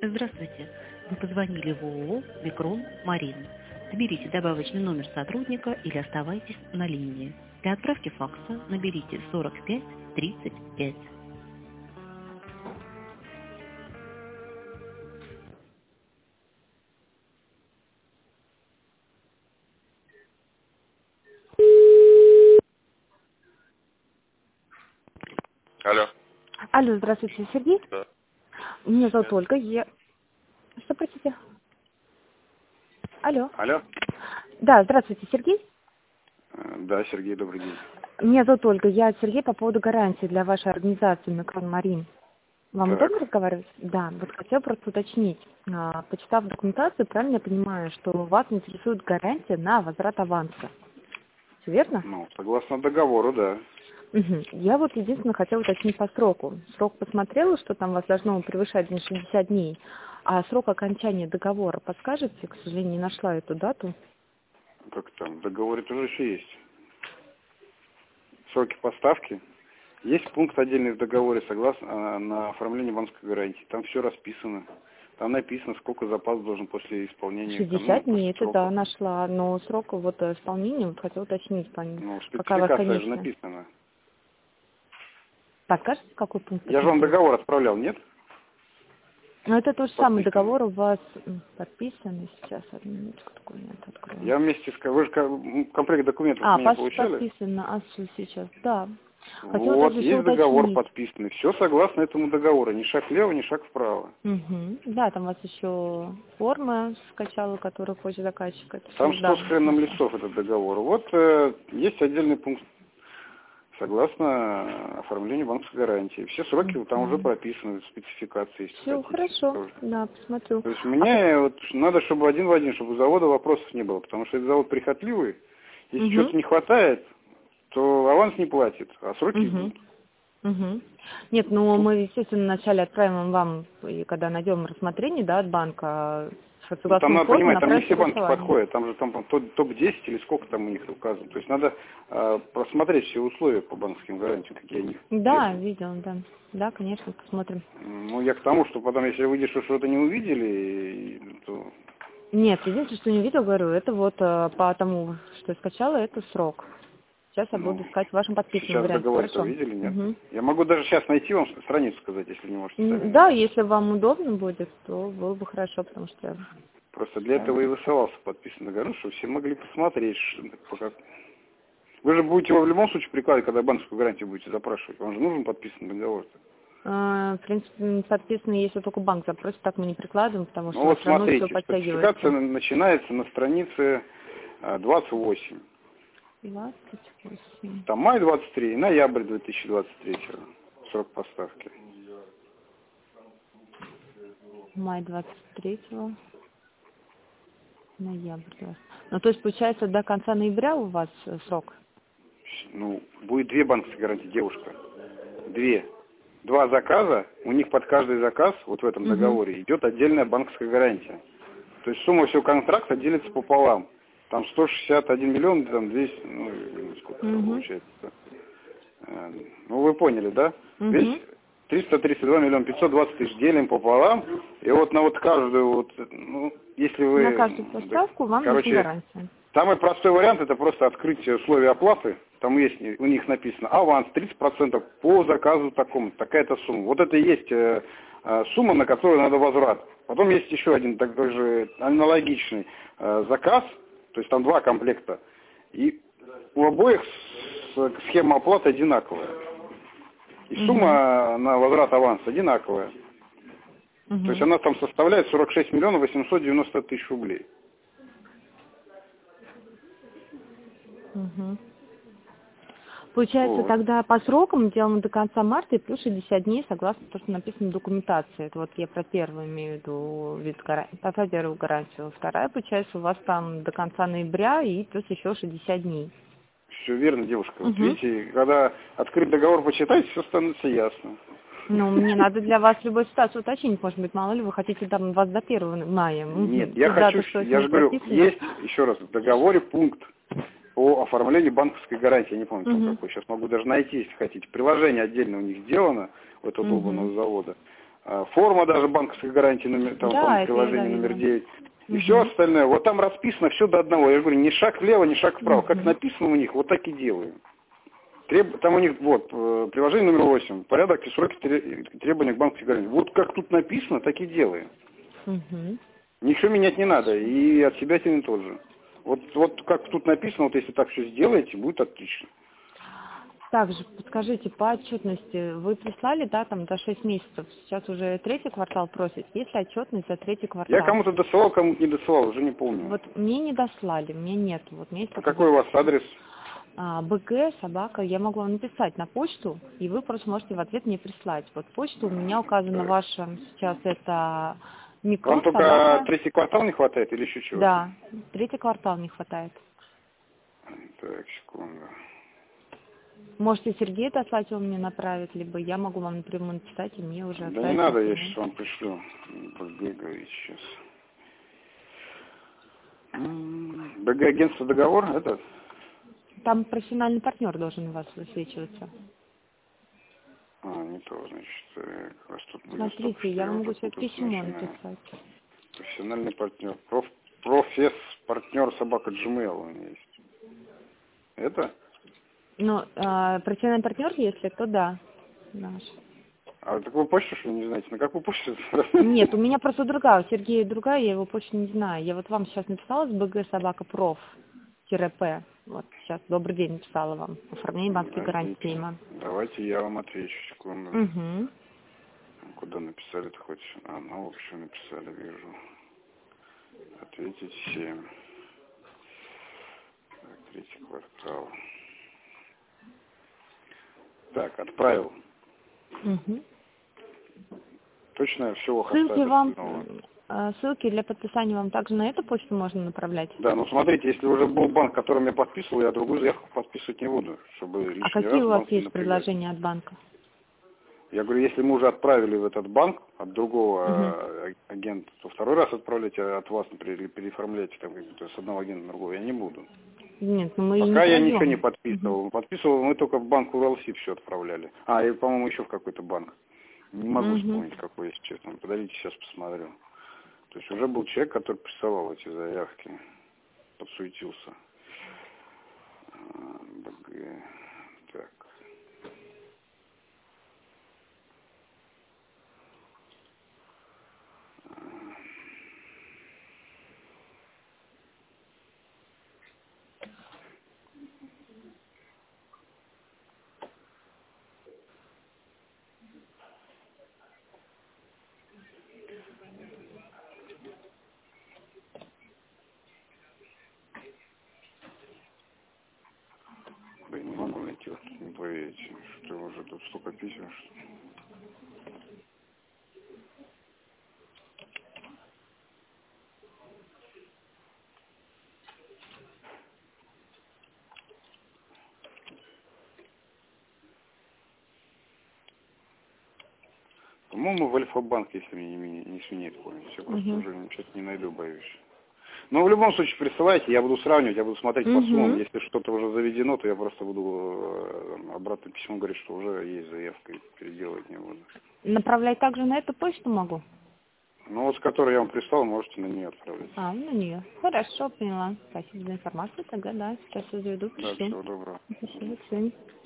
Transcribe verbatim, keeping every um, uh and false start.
Здравствуйте. Вы позвонили в ООО «Микрон Марин». Наберите добавочный номер сотрудника или оставайтесь на линии. Для отправки факса наберите сорок пять тридцать пять. Алло. Алло, здравствуйте, Сергей. Да. Меня зовут Ольга. Я... Что, простите? Алло. Алло. Да, здравствуйте, Сергей. Э, Да, Сергей, добрый день. Меня зовут Ольга. Я Сергей по поводу гарантии для вашей организации «Микрон Марин». Вам Так. удобно разговаривать? Да, вот хотела просто уточнить. А, Почитав документацию, правильно я понимаю, что вас интересует гарантия на возврат аванса. Всё верно? Ну, согласно договору, да. Мгм. Я вот единственное хотела уточнить по сроку. Срок посмотрела, что там вас должно превышать не шестьдесят дней. А срок окончания договора подскажете? К сожалению, не нашла эту дату. Как там, в договоре тоже еще есть. Сроки поставки. Есть пункт отдельный в договоре, согласно а, на оформление банковской гарантии. Там все расписано. Там написано, сколько запас должен после исполнения. шестьдесят ну, дней, после это да, срока. нашла. Но срок вот э, исполнения, вот хотела уточнить, пани- Ну, какая у вас спецификация же конечная. написана. Подскажете, какой пункт Я же вам посмотреть? договор отправлял, нет? Ну, это тот же самый Подписанный. договор у вас м, подписанный. Сейчас, одну минутку, документ открою. Я вместе с... Вы же ко- м, комплект документов от А, меня почти получали? подписано, а что сейчас, да. Хотела Вот, также еще есть договор уточнить. подписанный. Все согласно этому договору. Ни шаг влево, ни шаг вправо. Угу. Да, там у вас еще форма скачала, которую хочет заказчик. Это Там всё, сто да, с хреном нашла. листов этот договор. Вот э, есть отдельный пункт согласно оформлению банковской гарантии. Все сроки там уже Угу. прописаны, спецификации, если Все хотите. хорошо, Тоже. да, посмотрю. То есть А мне вот надо, чтобы один в один, чтобы у завода вопросов не было. Потому что этот завод прихотливый. Если Угу. чего-то не хватает, то аванс не платит, а сроки Угу. ждут. Угу. Нет, ну мы, естественно, вначале отправим вам, и когда найдем рассмотрение, да, от банка, Ну, там согласную надо форму, понимать, там не направим все банки согласование. подходят, там же там топ десять или сколько там у них указано. То есть надо э, просмотреть все условия по банковским гарантиям, какие они Да, требуют. видел, да. Да, конечно, посмотрим. Ну, я к тому, что потом, если выйдешь, что что-то не увидели, то... Нет, единственное, что не видел, говорю, это вот э, по тому, что я скачала, это срок. Сейчас я буду Ну, искать в вашем подписанном сейчас в варианте. договоре-то Хорошо. видели, нет? Угу. Я могу даже сейчас найти вам страницу сказать, если не можете сами М, Да, найти. если вам удобно будет, то было бы хорошо, потому что я Просто для читаю этого и так. высылался подписанный договор, чтобы все могли посмотреть. Что, по как... Вы же будете его в любом случае прикладывать, когда банковскую гарантию будете запрашивать. Вам же нужен подписанный договор. Э, В принципе, подписано, если только банк запросит, так мы не прикладываем, потому Ну что у нас вот все равно все смотрите, спецификация подтягивается. на- начинается на странице а, двадцать восемь. двадцать восемь. Там май двадцать три и ноябрь две тысячи двадцать третьего. Срок поставки. Май двадцать третьего. Ноябрь двадцать. Ну, то есть, получается, до конца ноября у вас э, срок? Ну, будет две банковские гарантии, девушка. Две. Два заказа, у них под каждый заказ, вот в этом Угу. договоре, идет отдельная банковская гарантия. То есть сумма всего контракта делится пополам. Там сто шестьдесят один миллион, там двести, ну, сколько там Угу. получается. Э, Ну, вы поняли, да? Весь Угу. триста тридцать два миллиона пятьсот двадцать тысяч делим пополам, и вот на вот каждую, вот, ну, если На вы, каждую да, поставку вам нужна короче, гарантия. самый простой вариант — это просто открыть условия оплаты. Там есть, у них написано аванс тридцать процентов по заказу такому, такая-то сумма. Вот это и есть э, э, сумма, на которую надо возврат. Потом есть еще один такой же аналогичный э, заказ, то есть там два комплекта. И у обоих с- схема оплаты одинаковая. И Угу. сумма на возврат аванса одинаковая. То есть Угу. она там составляет сорок шесть миллионов восемьсот девяносто тысяч рублей. Угу. Получается, Вот. тогда по срокам делаем до конца марта и плюс шестьдесят дней, согласно тому, что написано в документации. Это вот я про первую имею в виду вид гарантии, про первую гарантию. Вторая, получается, у вас там до конца ноября и плюс еще шестьдесят дней. Все верно, девушка. Вот Угу. видите, когда открыть договор почитать, все становится ясно. Ну, мне надо для вас любую ситуацию уточнить. Может быть, мало ли вы хотите там вас до первого мая. Нет, Угу. я Ту дату, хочу, что я сегодня же говорю, прописано. есть, еще раз, в договоре пункт по оформлению банковской гарантии. Я не помню, там Угу. какой. Сейчас могу даже найти, если хотите. Приложение отдельно у них сделано, у этого Угу. долбанного завода. форма даже банковской гарантии, номер, там, Да, приложение номер девять. И угу. все остальное. Вот там расписано все до одного. Я говорю, ни шаг влево, ни шаг вправо. Угу. Как написано у них, вот так и делаю. Треб... Там у них, вот, приложение номер восемь. Порядок и сроки требования к банковской гарантии. Вот как тут написано, так и делаю. Угу. Ничего менять не надо. И от себя тянет тот же. Вот, вот как тут написано, вот если так все сделаете, будет отлично. Также подскажите, по отчетности вы прислали, да, там до шесть месяцев, сейчас уже третий квартал просит, есть ли отчетность за третий квартал? Я кому-то досылал, кому-то не досылал, уже не помню. Вот мне не дослали, мне нет. Вот, мне есть а какой у вас адрес? А, БГ, собака, я могу вам написать на почту, и вы просто можете в ответ мне прислать. Вот почту у меня указана ваша, сейчас это микро, Вам только собака. третий квартал не хватает или еще чего-то? Да, третий квартал не хватает. Так, секунду. Можете Сергей дослать, он мне направит, либо я могу вам напрямую написать, и мне уже... Да не надо, я сейчас вам пришлю. БГ говорит сейчас. БГ агентство договор, это? Там профессиональный партнер должен у вас высвечиваться. А, не то, значит, как раз тут... Смотрите, я вам могу себе письмо написать. Профессиональный партнер. Проф, професс партнер собака Gmail у меня есть. Это? Ну, э, профессиональный партнер, если, то да, наш. А такую почту, что вы не знаете? На какую почту? Нет, у меня просто другая, у Сергея другая, я его почту не знаю. Я вот вам сейчас написала с БГ собака проф П. Вот сейчас добрый день написала вам. Оформление банковской гарантии тема. Давайте я вам отвечу, секунду. Угу. Куда написали-то хоть? А, ну, в общем, написали, вижу. Ответить семь. Так, третий квартал. Так, отправил. Угу. Точно все Ссылки вам, ссылки для подписания вам также на эту почту можно направлять? Да, ну смотрите, если уже был банк, которым я подписывал, я другую заявку подписывать не буду, чтобы лишний раз. А какие у вас есть напрягать. предложения от банка? Я говорю, если мы уже отправили в этот банк от другого угу. агента, то второй раз отправлять от вас, например, или переоформлять там, с одного агента на другого я не буду. Нет, ну мы Пока не я пройдем. ничего не подписывал. Угу. Подписывал, мы только в банк УРЛСИ все отправляли. А, и, по-моему, еще в какой-то банк. Не могу угу. вспомнить, какой, если честно. Подождите, сейчас посмотрю. То есть уже был человек, который присылал эти заявки. Подсуетился. БГ. Так. Блин, не могу найти, вот, не поверите, что уже тут столько писем, что... По-моему, в Альфа-банк, если мне не, не сменит память. Я просто угу. уже что-то не найду, боюсь. Но в любом случае присылайте, я буду сравнивать, я буду смотреть угу. по суммам. Если что-то уже заведено, то я просто буду обратно письмо говорить, что уже есть заявка, и переделывать не буду. Направлять также на эту почту могу? Ну вот с которой я вам прислал, можете на нее отправить. А, на нее. Хорошо, поняла. Спасибо за информацию. Тогда да, сейчас все заведу, пришлю. Да, всего доброго. Спасибо, до свидания.